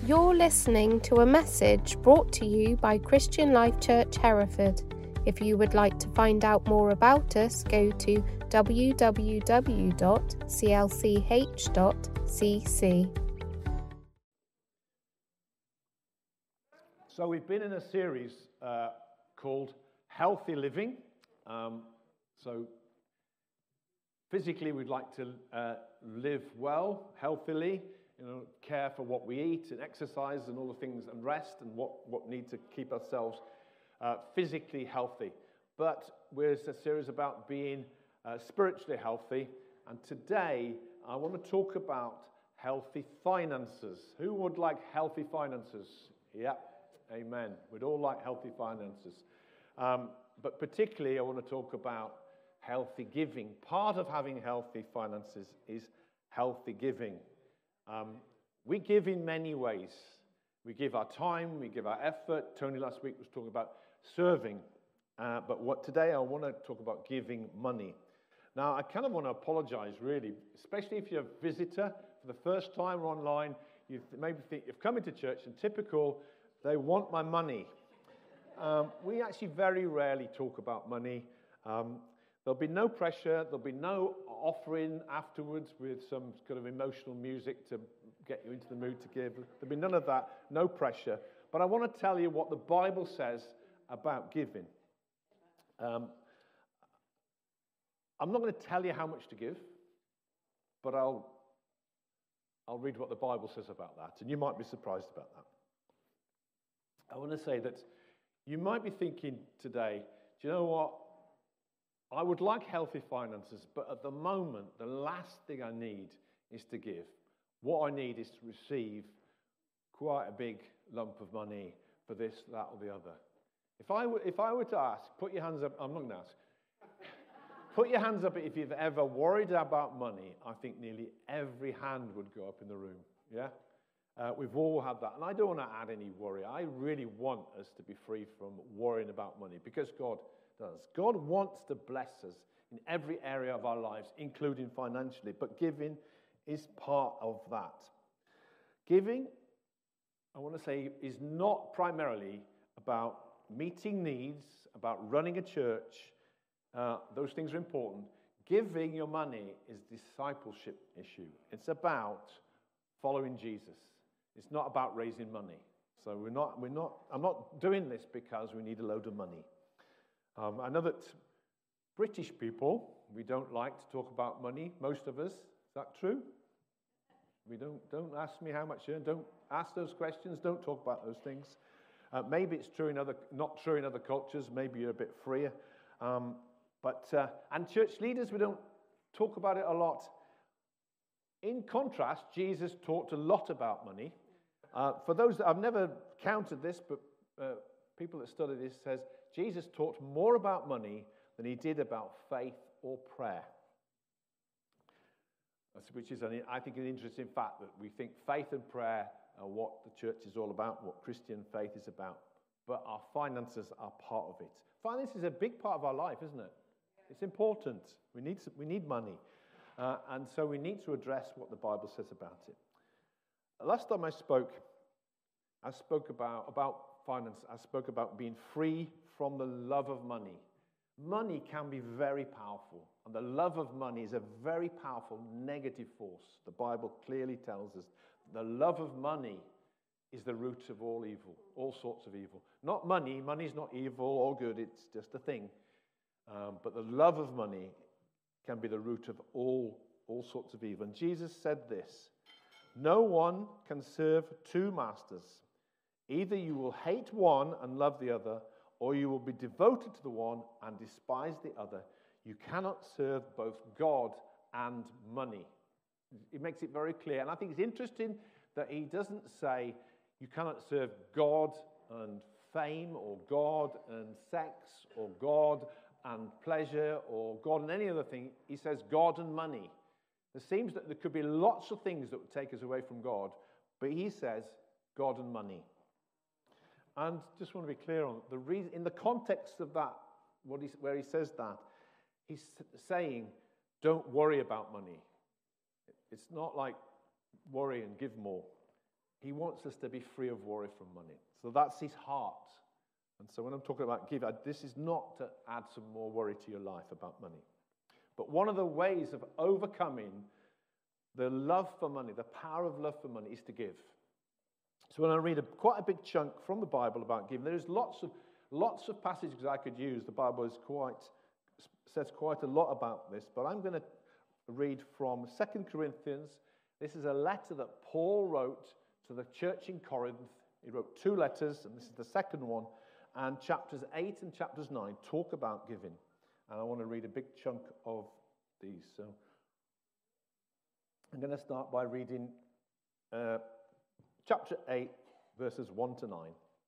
You're listening to a message brought to you by Christian Life Church Hereford. If you would like to find out more about us, go to www.clch.cc. So we've been in a series called Healthy Living. So physically we'd like to live well, healthily, care for what we eat and exercise and all the things and rest and what need to keep ourselves physically healthy. But we're a series about being spiritually healthy. And today I want to talk about healthy finances. Who would like healthy finances? Yep, amen. We'd all like healthy finances. But particularly I want to talk about healthy giving. Part of having healthy finances is healthy giving. We give in many ways. We give our time, we give our effort. Tony last week was talking about serving. But today I want to talk about giving money. Now, I kind of want to apologize, really, especially if you're a visitor for the first time or online. You maybe think you've come into church and typical, they want my money. We actually very rarely talk about money. There'll be no pressure. There'll be no offering afterwards with some kind of emotional music to get you into the mood to give. There'll be none of that, no pressure. But I want to tell you what the Bible says about giving. I'm not going to tell you how much to give, but I'll read what the Bible says about that, and you might be surprised about that. I want to say that you might be thinking today, do you know what? I would like healthy finances, but at the moment, the last thing I need is to give. What I need is to receive quite a big lump of money for this, that, or the other. If I were to ask, put your hands up. I'm not going to ask. Put your hands up if you've ever worried about money. I think nearly every hand would go up in the room. Yeah, we've all had that, and I don't want to add any worry. I really want us to be free from worrying about money because God does. God wants to bless us in every area of our lives, including financially, but giving is part of that. Giving, I want to say, is not primarily about meeting needs, about running a church. Those things are important. Giving your money is a discipleship issue. It's about following Jesus. It's not about raising money. So I'm not doing this because we need a load of money. I know that British people, we don't like to talk about money, most of us. Is that true? We don't ask me how much you earn. Don't ask those questions. Don't talk about those things. Maybe it's true not true in other cultures. Maybe you're a bit freer. And church leaders, we don't talk about it a lot. In contrast, Jesus talked a lot about money. For those that I've never counted this, but people that study this says Jesus talked more about money than he did about faith or prayer. Which is, I think, an interesting fact that we think faith and prayer are what the church is all about, what Christian faith is about. But our finances are part of it. Finance is a big part of our life, isn't it? It's important. We need money. And so we need to address what the Bible says about it. Last time I spoke about finance. I spoke about being free from the love of money. Money can be very powerful, and the love of money is a very powerful negative force. The Bible clearly tells us the love of money is the root of all evil, all sorts of evil. Not money. Money's not evil or good. It's just a thing. But the love of money can be the root of all sorts of evil. And Jesus said this, no one can serve two masters. Either you will hate one and love the other, or you will be devoted to the one and despise the other. You cannot serve both God and money. It makes it very clear. And I think it's interesting that he doesn't say you cannot serve God and fame, or God and sex, or God and pleasure, or God and any other thing. He says God and money. It seems that there could be lots of things that would take us away from God, but he says God and money. And just want to be clear on the reason, in the context of that, where he says that, he's saying, don't worry about money. It's not like worry and give more. He wants us to be free of worry from money. So that's his heart. And so when I'm talking about give, this is not to add some more worry to your life about money. But one of the ways of overcoming the love for money, the power of love for money, is to give. So when I read quite a big chunk from the Bible about giving, there's lots of passages I could use. The Bible says quite a lot about this, but I'm going to read from 2 Corinthians. This is a letter that Paul wrote to the church in Corinth. He wrote 2 letters, and this is the second one. And chapters 8 and chapters 9 talk about giving. And I want to read a big chunk of these. So I'm going to start by reading chapter 8, verses 1 to 9.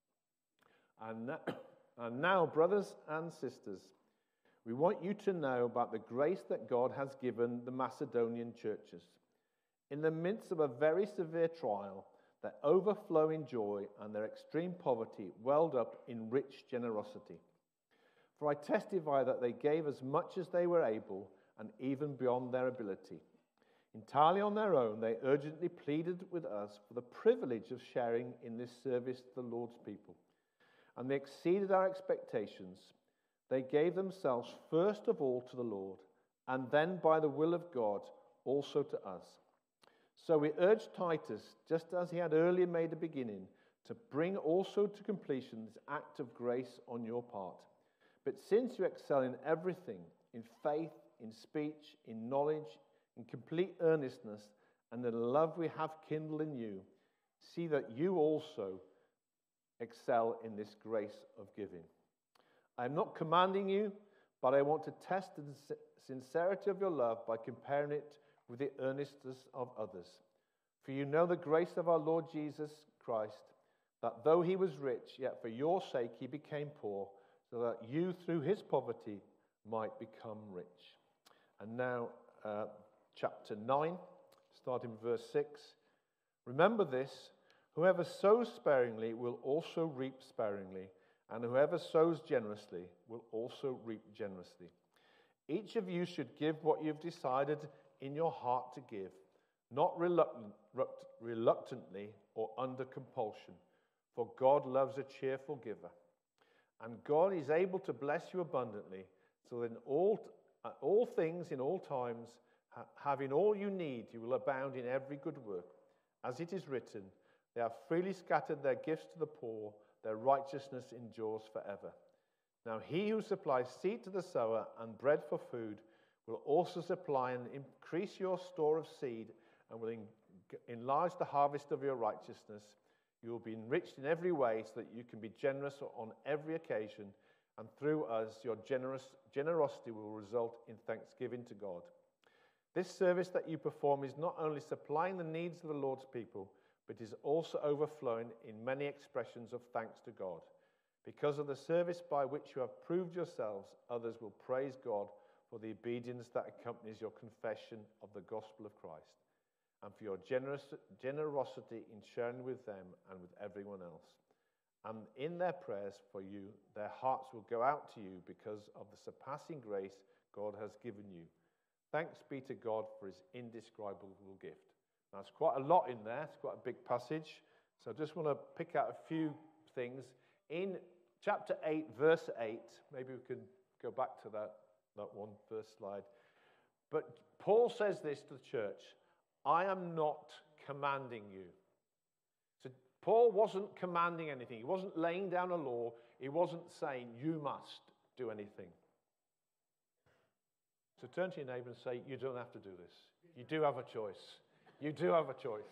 And now, brothers and sisters, we want you to know about the grace that God has given the Macedonian churches. In the midst of a very severe trial, their overflowing joy and their extreme poverty welled up in rich generosity. For I testify that they gave as much as they were able, and even beyond their ability. Entirely on their own, they urgently pleaded with us for the privilege of sharing in this service to the Lord's people. And they exceeded our expectations. They gave themselves first of all to the Lord, and then by the will of God also to us. So we urged Titus, just as he had earlier made a beginning, to bring also to completion this act of grace on your part. But since you excel in everything, in faith, in speech, in knowledge, in complete earnestness, and the love we have kindled in you, see that you also excel in this grace of giving. I am not commanding you, but I want to test the sincerity of your love by comparing it with the earnestness of others. For you know the grace of our Lord Jesus Christ, that though he was rich, yet for your sake he became poor, so that you through his poverty might become rich. And now, chapter 9, starting verse 6. Remember this, whoever sows sparingly will also reap sparingly, and whoever sows generously will also reap generously. Each of you should give what you've decided in your heart to give, not reluctantly or under compulsion, for God loves a cheerful giver. And God is able to bless you abundantly, so that in all things, in all times, having all you need, you will abound in every good work. As it is written, they have freely scattered their gifts to the poor, their righteousness endures forever. Now he who supplies seed to the sower and bread for food will also supply and increase your store of seed, and will enlarge the harvest of your righteousness. You will be enriched in every way, so that you can be generous on every occasion, and through us your generosity will result in thanksgiving to God. This service that you perform is not only supplying the needs of the Lord's people, but is also overflowing in many expressions of thanks to God. Because of the service by which you have proved yourselves, others will praise God for the obedience that accompanies your confession of the gospel of Christ, and for your generosity in sharing with them and with everyone else. And in their prayers for you, their hearts will go out to you because of the surpassing grace God has given you. Thanks be to God for his indescribable gift. Now, it's quite a lot in there. It's quite a big passage. So I just want to pick out a few things. In chapter 8, verse 8, maybe we can go back to that one first slide. But Paul says this to the church, I am not commanding you. So Paul wasn't commanding anything. He wasn't laying down a law. He wasn't saying you must do anything. So turn to your neighbor and say, you don't have to do this. You do have a choice. You do have a choice.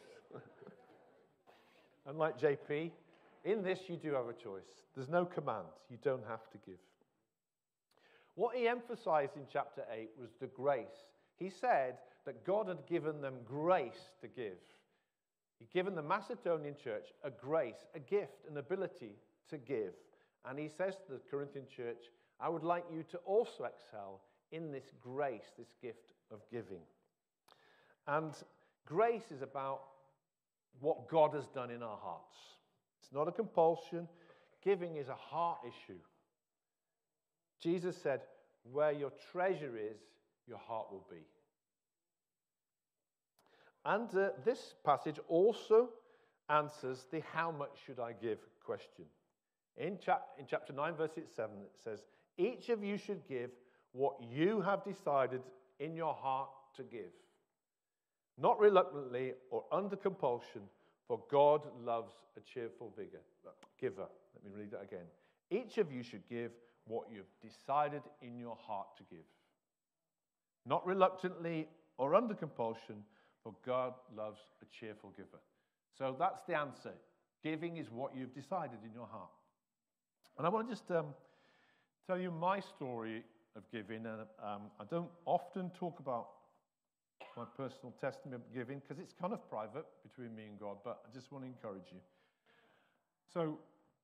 Unlike JP, in this you do have a choice. There's no command. You don't have to give. What he emphasized in chapter 8 was the grace. He said that God had given them grace to give. He'd given the Macedonian church a grace, a gift, an ability to give. And he says to the Corinthian church, I would like you to also excel in this grace, this gift of giving. And grace is about what God has done in our hearts. It's not a compulsion. Giving is a heart issue. Jesus said, where your treasure is, your heart will be. And this passage also answers the how much should I give question. In chapter 9, verse 7, it says, each of you should give what you have decided in your heart to give, not reluctantly or under compulsion, for God loves a cheerful giver. Let me read that again. Each of you should give what you've decided in your heart to give, not reluctantly or under compulsion, for God loves a cheerful giver. So that's the answer. Giving is what you've decided in your heart. And I want to just tell you my story of giving. And I don't often talk about my personal testimony of giving because it's kind of private between me and God, but I just want to encourage you. So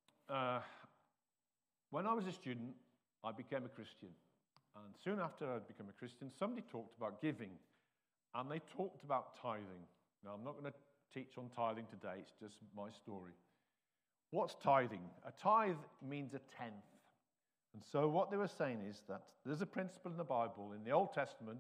when I was a student, I became a Christian. And soon after I became a Christian, somebody talked about giving, and they talked about tithing. Now, I'm not going to teach on tithing today, it's just my story. What's tithing? A tithe means a tenth. And so what they were saying is that there's a principle in the Bible, in the Old Testament,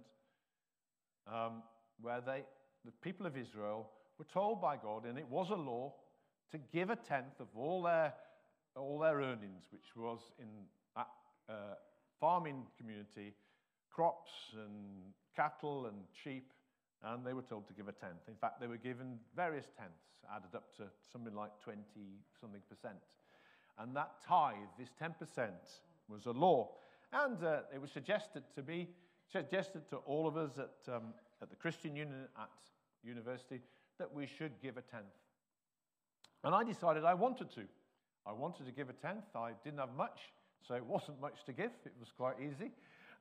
where the people of Israel were told by God, and it was a law, to give a tenth of all their earnings, which was in that farming community, crops and cattle and sheep, and they were told to give a tenth. In fact, they were given various tenths, added up to something like 20-something%. And that tithe, this 10%, was a law. And it was suggested to all of us at the Christian Union at university that we should give a tenth. And I decided I wanted to. I wanted to give a tenth. I didn't have much, so it wasn't much to give. It was quite easy.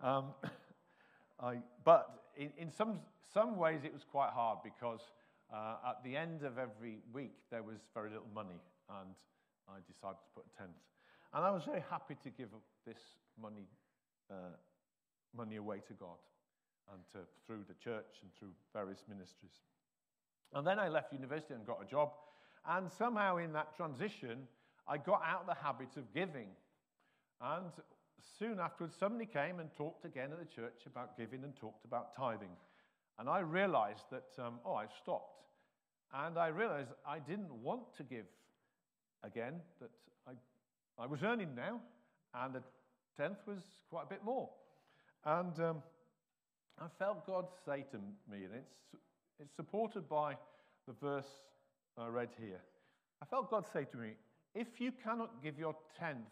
But in some ways it was quite hard because at the end of every week there was very little money, and I decided to put a tenth. And I was very happy to give this money away to God and through the church and through various ministries. And then I left university and got a job, and somehow in that transition I got out of the habit of giving. And soon afterwards, somebody came and talked again at the church about giving and talked about tithing. And I realized that, I've stopped. And I realized I didn't want to give again, that I was earning now, and the tenth was quite a bit more. And I felt God say to me, and it's supported by the verse I read here. I felt God say to me, if you cannot give your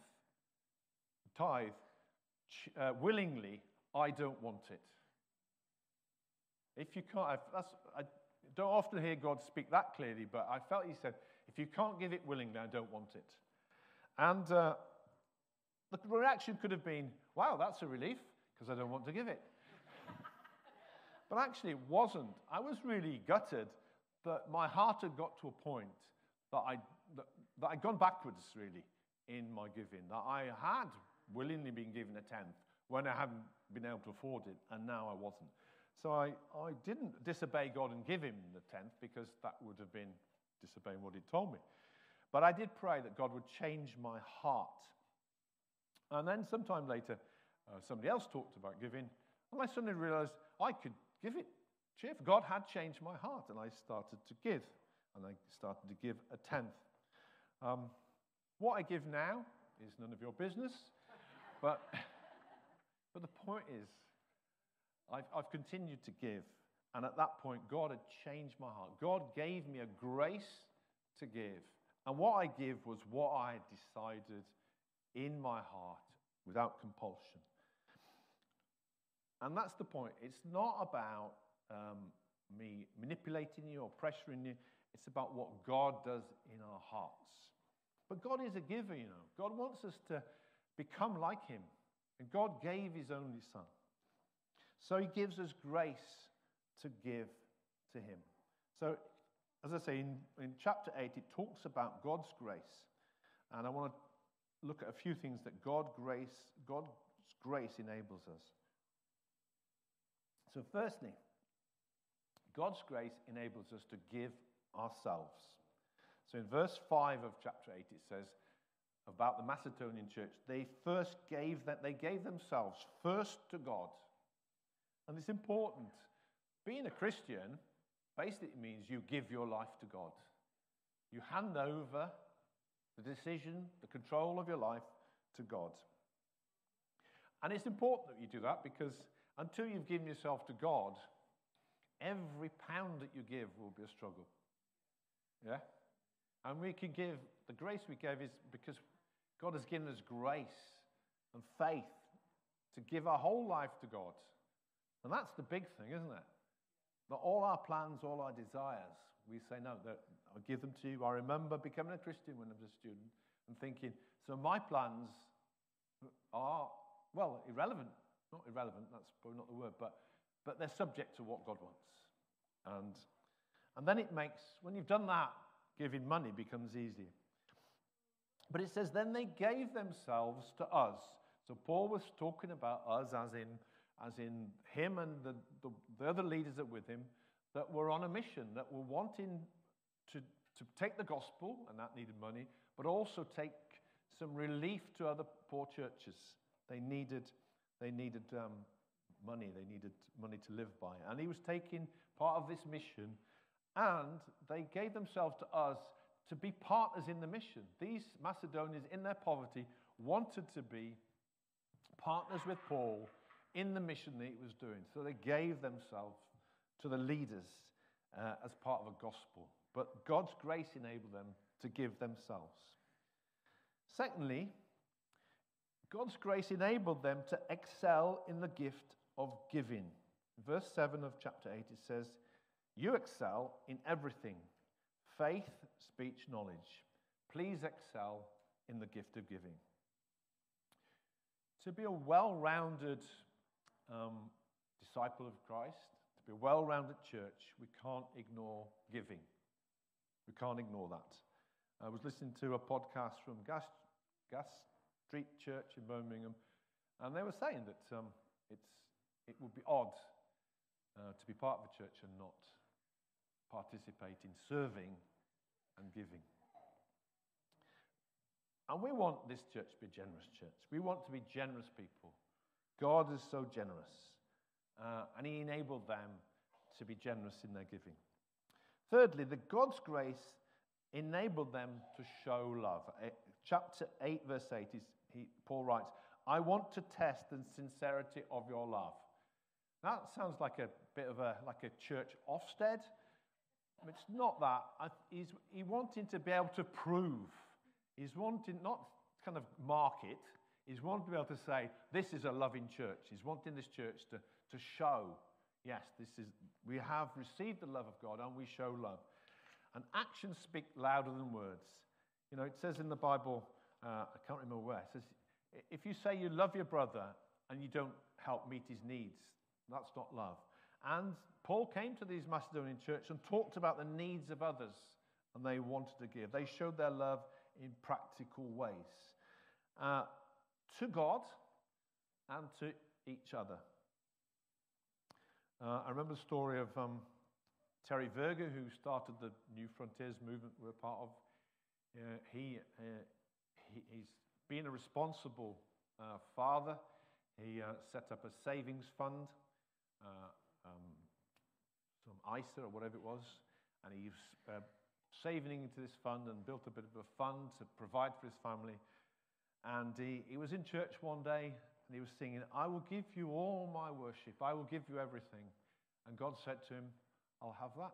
tithe willingly, I don't want it. If you can't, I don't often hear God speak that clearly, but I felt he said, if you can't give it willingly, I don't want it. And the reaction could have been, wow, that's a relief, because I don't want to give it. But actually it wasn't. I was really gutted that my heart had got to a point that I'd gone backwards, really, in my giving, that I had willingly been given a tenth when I hadn't been able to afford it, and now I wasn't. So I didn't disobey God and give him the tenth, because that would have been disobeying what he told me. But I did pray that God would change my heart. And then sometime later, somebody else talked about giving, and I suddenly realized I could give it cheerfully. God had changed my heart, and I started to give, and I started to give a tenth. What I give now is none of your business, but the point is, I've continued to give, and at that point, God had changed my heart. God gave me a grace to give, and what I give was what I had decided in my heart without compulsion. And that's the point. It's not about me manipulating you or pressuring you. It's about what God does in our hearts. But God is a giver, you know. God wants us to become like him. And God gave his only son. So he gives us grace to give to him. So, as I say, in chapter 8, it talks about God's grace. And I want to look at a few things that God's grace enables us. So firstly, God's grace enables us to give ourselves. So in verse 5 of chapter 8, it says about the Macedonian church, they gave themselves first to God. And it's important. Being a Christian basically means you give your life to God. You hand over the decision, the control of your life to God. And it's important that you do that because until you've given yourself to God, every pound that you give will be a struggle. Yeah? And we can give, the grace we give is because God has given us grace and faith to give our whole life to God. And that's the big thing, isn't it? That all our plans, all our desires, we say, no, I'll give them to you. I remember becoming a Christian when I was a student and thinking, so my plans are, well, irrelevant. Not irrelevant, that's probably not the word, but they're subject to what God wants. And then it makes, when you've done that, giving money becomes easy. But it says, then they gave themselves to us. So Paul was talking about us as in him and the other leaders that were with him that were on a mission, that were wanting to take the gospel, and that needed money, but also take some relief to other poor churches. They needed money. They needed money to live by. And he was taking part of this mission, and they gave themselves to us to be partners in the mission. These Macedonians, in their poverty, wanted to be partners with Paul in the mission that he was doing. So they gave themselves to the leaders as part of a gospel. But God's grace enabled them to give themselves. Secondly, God's grace enabled them to excel in the gift of giving. In verse 7 of chapter 8 it says, you excel in everything, faith, speech, knowledge. Please excel in the gift of giving. To be a well-rounded disciple of Christ, to be a well-rounded church, we can't ignore giving. We can't ignore that. I was listening to a podcast from Gas Street Church in Birmingham, and they were saying that it would be odd to be part of a church and not participate in serving and giving. And we want this church to be a generous church. We want to be generous people. God is so generous, and he enabled them to be generous in their giving. Thirdly, God's grace enabled them to show love. Chapter 8, verse 8, Paul writes, I want to test the sincerity of your love. That sounds like a bit of a church Ofsted. It's not that. He's wanting to be able to prove. He's wanting not kind of mark it. He's wanting to be able to say, this is a loving church. He's wanting this church to show, yes, we have received the love of God and we show love. And actions speak louder than words. You know, it says in the Bible, I can't remember where, it says, if you say you love your brother and you don't help meet his needs, that's not love. And Paul came to these Macedonian church and talked about the needs of others, and they wanted to give. They showed their love in practical ways to God and to each other. I remember the story of Terry Verger, who started the New Frontiers movement we're part of. He's been a responsible father. He set up a savings fund, some ISA or whatever it was, and he was saving into this fund and built a bit of a fund to provide for his family. And he was in church one day and he was singing, I will give you all my worship, I will give you everything. And God said to him, I'll have that.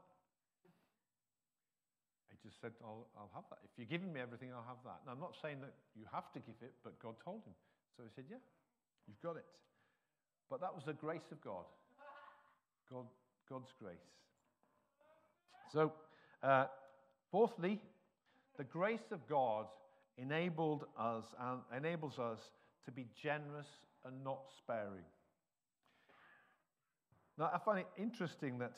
He just said, I'll have that. If you're giving me everything, I'll have that. Now, I'm not saying that you have to give it, but God told him. So he said, yeah, you've got it. But that was the grace of God. God's grace. So, fourthly, the grace of God enables us to be generous and not sparing. Now, I find it interesting that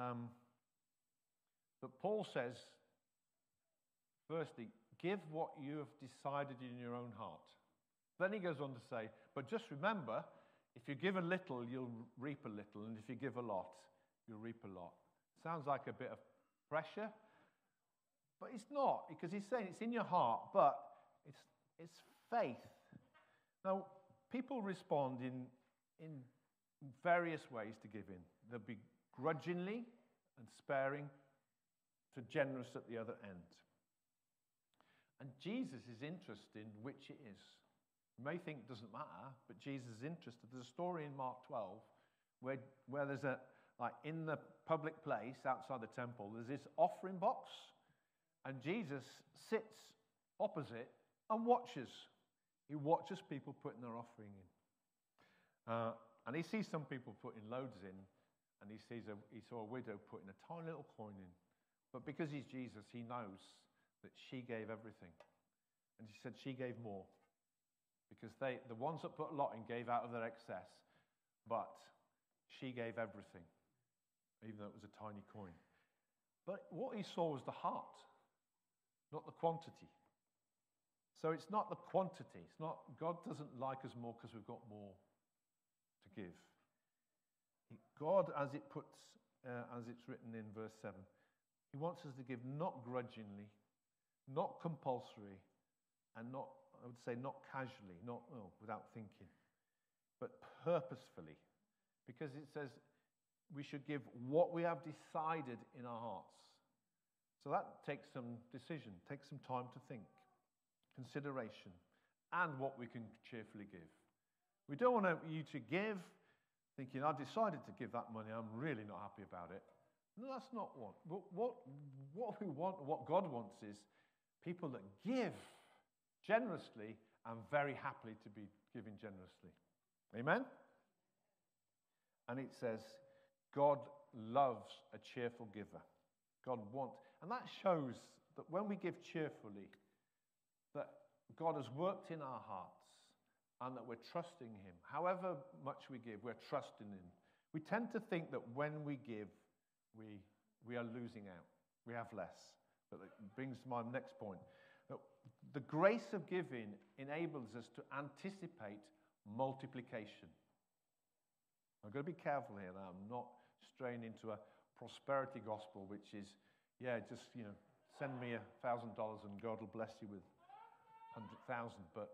Paul says, firstly, give what you have decided in your own heart. Then he goes on to say, but just remember, if you give a little, you'll reap a little, and if you give a lot, you'll reap a lot. Sounds like a bit of pressure, but it's not, because he's saying it's in your heart, but it's faith. Now, people respond in various ways to giving. They'll be grudgingly and sparing to generous at the other end. And Jesus is interested in which it is. You may think it doesn't matter, but Jesus is interested. There's a story in Mark 12 where there's in the public place outside the temple, there's this offering box, and Jesus sits opposite and watches. He watches people putting their offering in. And he sees some people putting loads in, and he saw a widow putting a tiny little coin in. But because he's Jesus, he knows that she gave everything. And he said she gave more. Because the ones that put a lot in gave out of their excess, but she gave everything, even though it was a tiny coin. But what he saw was the heart, not the quantity. So it's not the quantity. It's not, God doesn't like us more because we've got more to give. God, as it's written in verse 7, he wants us to give not grudgingly, not compulsory, and not, I would say, not casually, not without thinking, but purposefully. Because it says we should give what we have decided in our hearts. So that takes some decision, takes some time to think, consideration, and what we can cheerfully give. We don't want you to give thinking, I decided to give that money, I'm really not happy about it. No, that's not what we want, what God wants is people that give generously and very happily to be giving generously. Amen? And it says, God loves a cheerful giver. God wants, and that shows that when we give cheerfully, that God has worked in our hearts and that we're trusting him. However much we give, we're trusting him. We tend to think that when we give, we are losing out. We have less. But it brings to my next point. That the grace of giving enables us to anticipate multiplication. I've got to be careful here now. I'm not straying into a prosperity gospel, which is, just, send me $1,000 and God will bless you with 100,000. But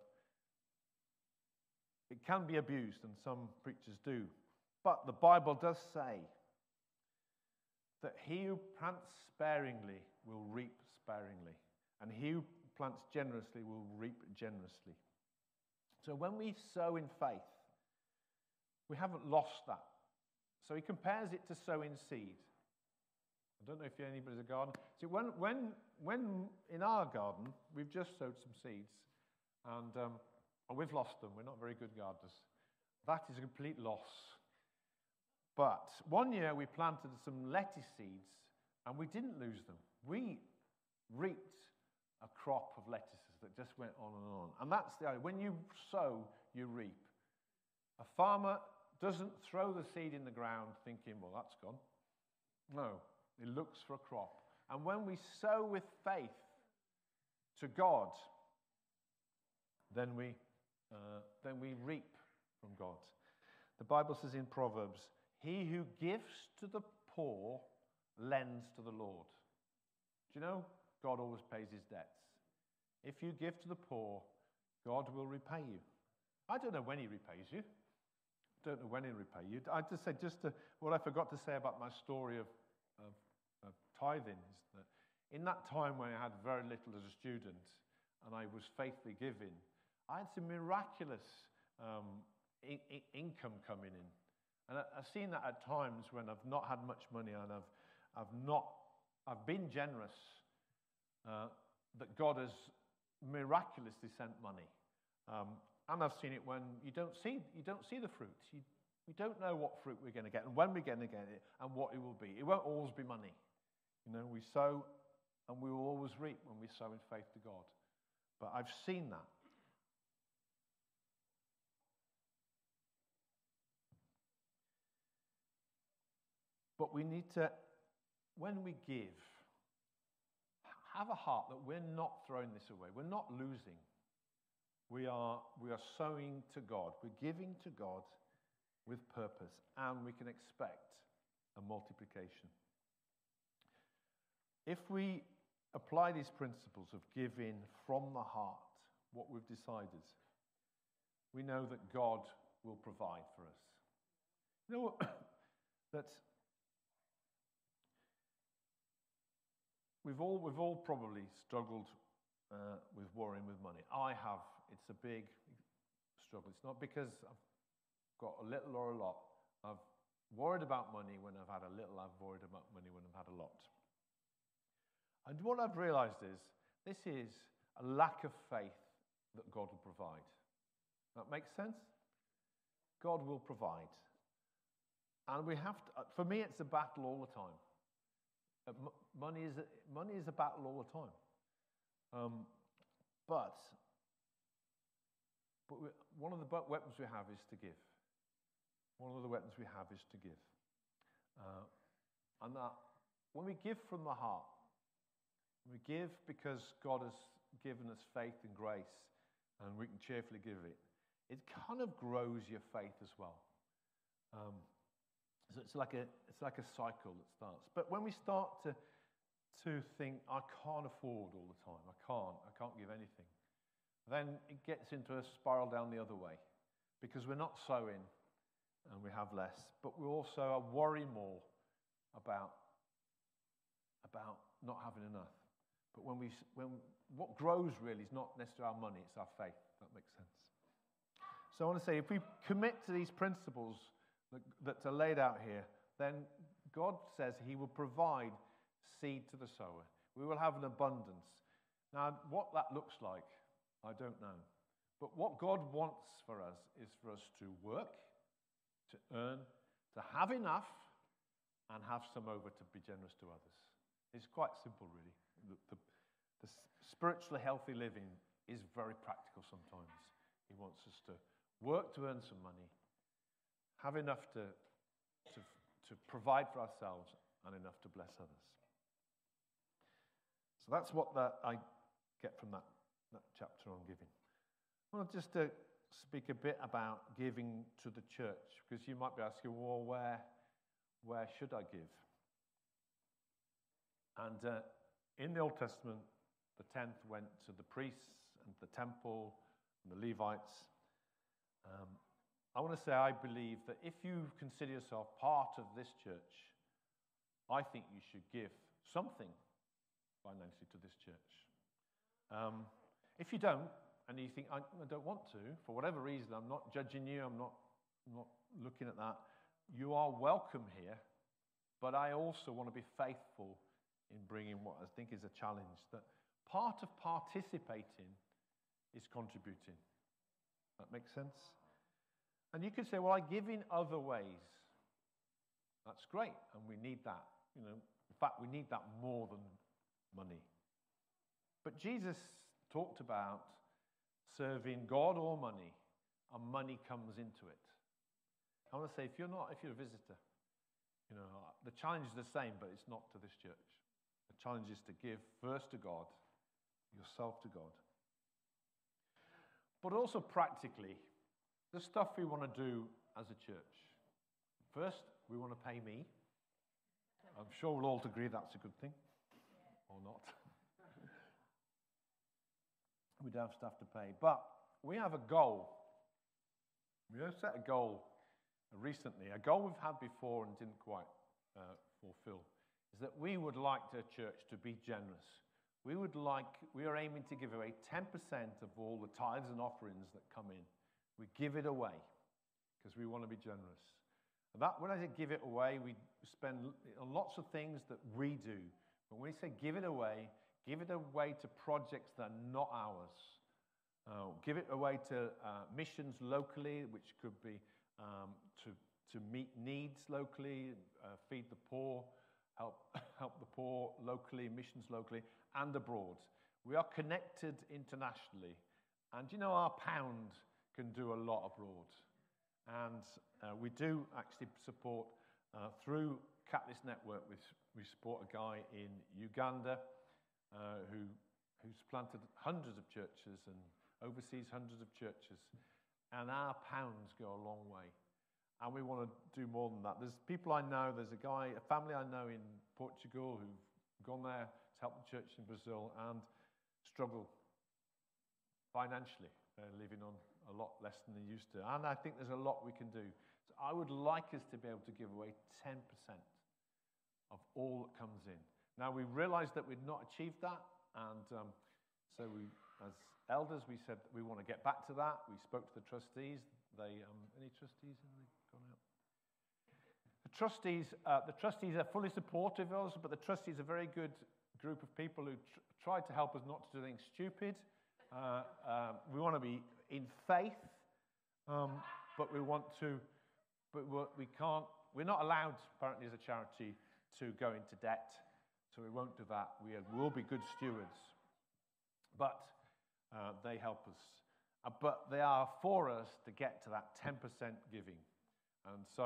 it can be abused, and some preachers do. But the Bible does say that he who plants sparingly will reap sparingly, and he who plants generously will reap generously. So when we sow in faith, we haven't lost that. So he compares it to sowing seed. I don't know if anybody's a gardener. See, when in our garden, we've just sowed some seeds, and we've lost them. We're not very good gardeners. That is a complete loss. But one year we planted some lettuce seeds, and we didn't lose them. We reaped a crop of lettuces that just went on and on. And that's the idea. When you sow, you reap. A farmer doesn't throw the seed in the ground thinking, well, that's gone. No, he looks for a crop. And when we sow with faith to God, then we reap from God. The Bible says in Proverbs, he who gives to the poor lends to the Lord. Do you know? God always pays his debts. If you give to the poor, God will repay you. I don't know when he repays you. Don't know when he'll repay you. I just say, what I forgot to say about my story of tithing is that in that time when I had very little as a student and I was faithfully giving, I had some miraculous income coming in. And I've seen that at times when I've not had much money and I've been generous, that God has miraculously sent money. And I've seen it when you don't see the fruits. We don't know what fruit we're going to get and when we're going to get it and what it will be. It won't always be money. We sow and we will always reap when we sow in faith to God. But I've seen that. But we need to, when we give, have a heart that we're not throwing this away. We're not losing. We are sowing to God. We're giving to God with purpose, and we can expect a multiplication. If we apply these principles of giving from the heart, what we've decided, we know that God will provide for us. You know that we've all probably struggled with worrying with money. I have. It's a big struggle. It's not because I've got a little or a lot. I've worried about money when I've had a little. I've worried about money when I've had a lot. And what I've realized is this is a lack of faith that God will provide. That makes sense? God will provide. And we have to, for me, it's a battle all the time. Money is a battle all the time. But one of the weapons we have is to give. One of the weapons we have is to give. And that when we give from the heart, we give because God has given us faith and grace, and we can cheerfully give it. It kind of grows your faith as well. So it's like a cycle that starts. But when we start to think, I can't afford all the time, I can't give anything, then it gets into a spiral down the other way, because we're not sowing and we have less, but we also worry more about not having enough. But when what grows really is not necessarily our money, it's our faith. That makes sense. So I want to say, if we commit to these principles that are laid out here, then God says he will provide seed to the sower. We will have an abundance. Now, what that looks like, I don't know. But what God wants for us is for us to work, to earn, to have enough, and have some over to be generous to others. It's quite simple, really. The spiritually healthy living is very practical sometimes. He wants us to work to earn some money, have enough to provide for ourselves, and enough to bless others. So that's what I get from that chapter on giving. I want just to speak a bit about giving to the church, because you might be asking, well, where should I give? And in the Old Testament, the tenth went to the priests and the temple and the Levites. I want to say I believe that if you consider yourself part of this church, I think you should give something financially to this church. If you don't, and you think, I don't want to, for whatever reason, I'm not judging you, I'm not looking at that, you are welcome here, but I also want to be faithful in bringing what I think is a challenge, that part of participating is contributing. That makes sense? And you could say, well, I give in other ways. That's great, and we need that. In fact, we need that more than money. But Jesus talked about serving God or money, and money comes into it. I want to say, if you're a visitor, the challenge is the same, but it's not to this church. The challenge is to give first to God, yourself to God. But also practically, the stuff we want to do as a church. First, we want to pay me. I'm sure we'll all agree that's a good thing, or not. We don't have stuff to pay. But we have a goal. We have set a goal recently, a goal we've had before and didn't quite fulfill, is that we would like the church to be generous. We are aiming to give away 10% of all the tithes and offerings that come in. We give it away because we want to be generous. And that, when I say give it away, we spend on lots of things that we do. But when we say give it away to projects that are not ours. Give it away to missions locally, which could be to meet needs locally, feed the poor, help the poor locally, missions locally, and abroad. We are connected internationally. And our pound can do a lot abroad. And we do actually support, through Catalyst Network, we support a guy in Uganda who's planted hundreds of churches and oversees hundreds of churches. And our pounds go a long way. And we want to do more than that. There's people I know, there's a family I know in Portugal who've gone there to help the church in Brazil and struggle financially. They're living on a lot less than they used to. And I think there's a lot we can do. So I would like us to be able to give away 10% of all that comes in. Now, we realized that we'd not achieved that, and So as elders, we said we want to get back to that. We spoke to the trustees. Any trustees? Have they gone out? The trustees are fully supportive of us, but the trustees are a very good group of people who tried to help us not to do things stupid. We want to be in faith, but we want to, but we can't. We're not allowed, apparently, as a charity, to go into debt, so we won't do that. We will be good stewards, but they help us. But they are for us to get to that 10% giving, and so.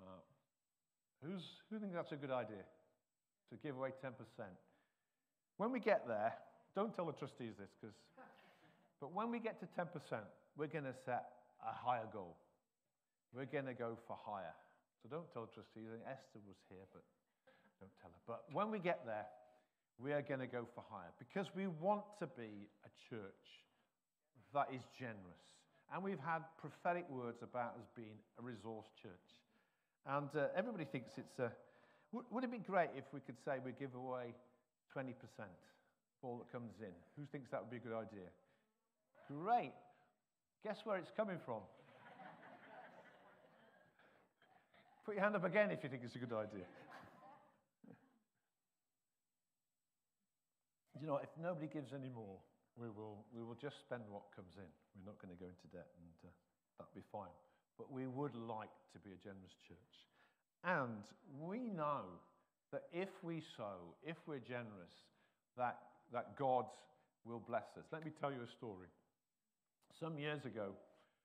Who thinks that's a good idea, to give away 10%? When we get there, don't tell the trustees this, but when we get to 10%, we're going to set a higher goal. We're going to go for higher. So don't tell the trustees. Esther was here, but don't tell her. But when we get there, we are going to go for higher, because we want to be a church that is generous. And we've had prophetic words about us being a resource church. And everybody thinks it's would it be great if we could say we give away 20% of all that comes in? Who thinks that would be a good idea? Great. Guess where it's coming from? Put your hand up again if you think it's a good idea. You know, if nobody gives any more, we will just spend what comes in. We're not going to go into debt, and that'll be fine. But we would like to be a generous church. And we know that if we sow, if we're generous, that God will bless us. Let me tell you a story. Some years ago,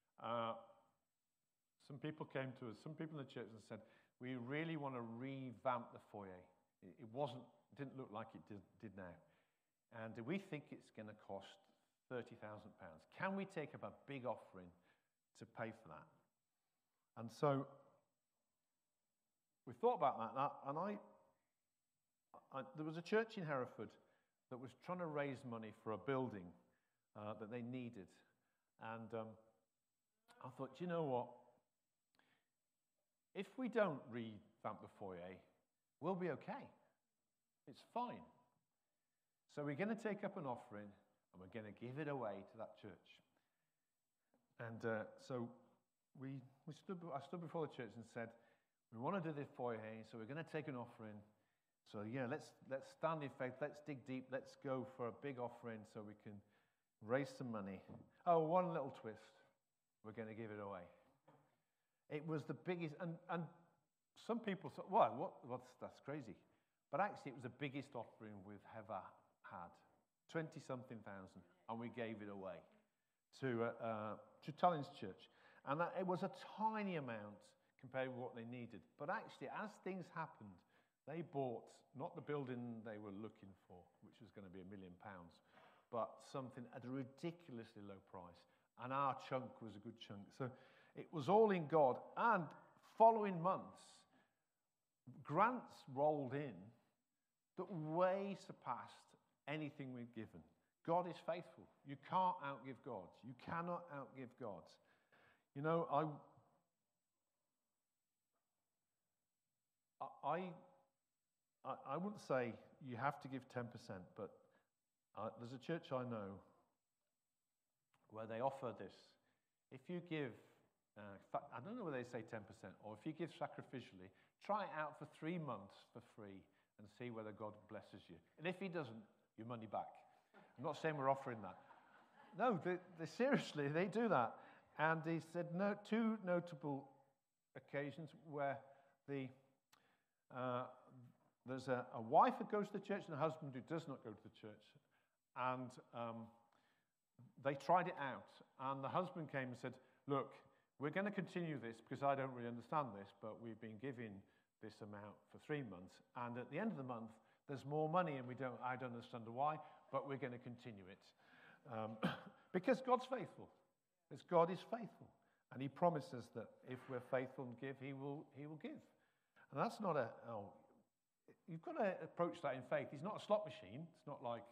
some people came to us, some people in the church, and said, we really want to revamp the foyer. It didn't look like it did now. And we think it's going to cost £30,000. Can we take up a big offering to pay for that? And so we thought about that, and there was a church in Hereford that was trying to raise money for a building that they needed. And I thought, you know what? If we don't revamp the foyer, we'll be okay. It's fine. So we're going to take up an offering, and we're going to give it away to that church. And so I stood before the church and said, we want to do this foyer, so we're going to take an offering. So yeah, let's stand in faith, let's dig deep, let's go for a big offering so we can raise some money. Oh, one little twist. We're going to give it away. It was the biggest, and some people thought, well, that's crazy. But actually, it was the biggest offering we've ever had, 20-something thousand, and we gave it away to Tallins Church. And it was a tiny amount compared with what they needed. But actually, as things happened, they bought not the building they were looking for, which was going to be £1 million, but something at a ridiculously low price. And our chunk was a good chunk. So it was all in God. And following months, grants rolled in that way surpassed anything we'd given. God is faithful. You can't outgive God. You cannot outgive God. You know, I wouldn't say you have to give 10%, but there's a church I know where they offer this. If you give, I don't know whether they say 10%, or if you give sacrificially, try it out for 3 months for free and see whether God blesses you. And if he doesn't, your money back. I'm not saying we're offering that. No, they seriously, they do that. And he said two notable occasions where there's a wife who goes to the church and a husband who does not go to the church. And they tried it out. And the husband came and said, look, we're going to continue this because I don't really understand this, but we've been giving this amount for 3 months. And at the end of the month, there's more money, and I don't understand why, but we're going to continue it. Because God's faithful. Because God is faithful. And he promises that if we're faithful and give, he will give. And that's not you've got to approach that in faith. He's not a slot machine. It's not like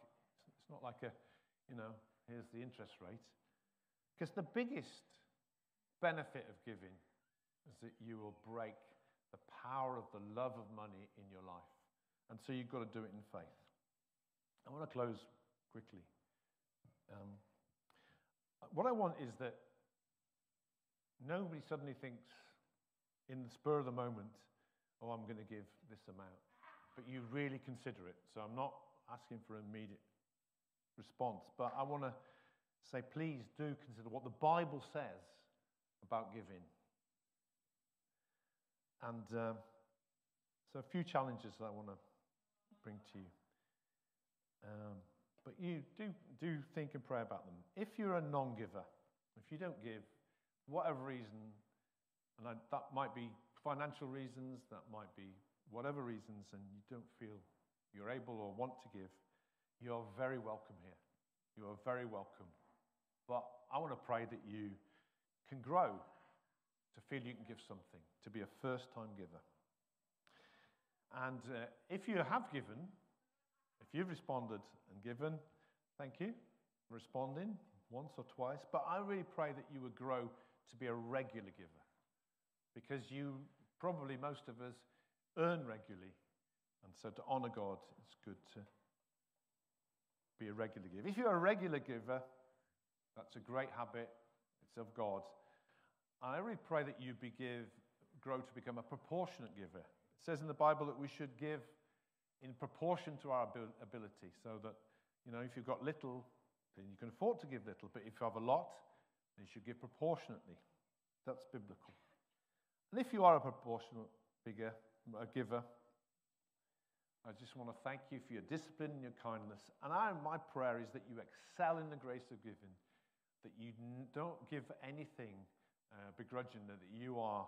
here's the interest rate. Because the biggest benefit of giving is that you will break the power of the love of money in your life. And so you've got to do it in faith. I want to close quickly. what I want is that nobody suddenly thinks in the spur of the moment, oh, I'm going to give this amount. But you really consider it. So I'm not asking for an immediate response. But I want to say, please do consider what the Bible says about giving. And so a few challenges that I want to bring to you. But you do think and pray about them. If you're a non-giver, if you don't give, for whatever reason, and that might be financial reasons, that might be whatever reasons, and you don't feel you're able or want to give, you're very welcome here. You are very welcome. But I want to pray that you can grow to feel you can give something, to be a first-time giver. And if you have given, if you've responded and given, thank you for responding once or twice. But I really pray that you would grow to be a regular giver. Because you, probably most of us, earn regularly. And so to honor God, it's good to be a regular giver. If you're a regular giver, that's a great habit. It's of God. I really pray that you grow to become a proportionate giver. It says in the Bible that we should give in proportion to our ability, so that, if you've got little, then you can afford to give little. But if you have a lot, then you should give proportionately. That's biblical. And if you are a proportional giver, I just want to thank you for your discipline and your kindness. And my prayer is that you excel in the grace of giving, that you don't give anything begrudgingly, that you are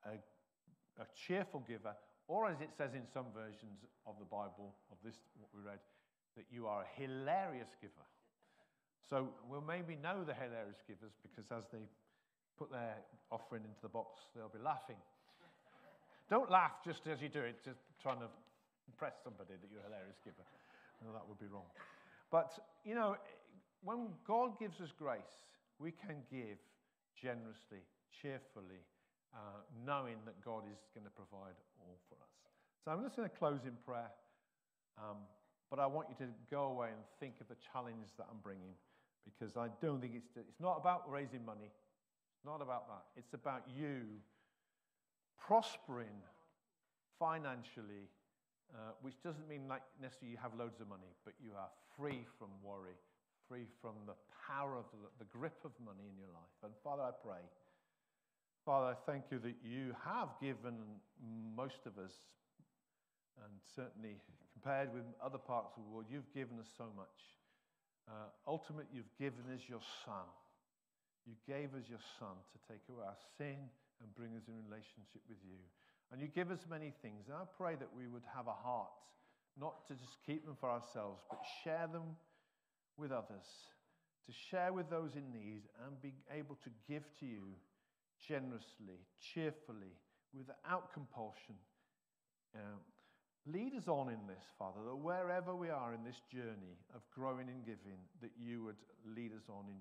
a cheerful giver, or as it says in some versions of the Bible, of this, what we read, that you are a hilarious giver. So we'll maybe know the hilarious givers, because as they put their offering into the box, they'll be laughing. Don't laugh just as you do it, just trying to impress somebody that you're a hilarious giver. No, that would be wrong. But, when God gives us grace, we can give generously, cheerfully, knowing that God is going to provide all for us. So I'm just going to close in prayer, but I want you to go away and think of the challenge that I'm bringing, because I don't think it's not about raising money. It's not about that. It's about you prospering financially, which doesn't mean like necessarily you have loads of money, but you are free from worry, free from the power of the grip of money in your life. And Father, I pray, Father, I thank you that you have given most of us, and certainly compared with other parts of the world, you've given us so much. Ultimately, you've given us your Son. You gave us your Son to take away our sin and bring us in relationship with you. And you give us many things. And I pray that we would have a heart, not to just keep them for ourselves, but share them with others, to share with those in need, and be able to give to you generously, cheerfully, without compulsion. Lead us on in this, Father, that wherever we are in this journey of growing and giving, that you would lead us on in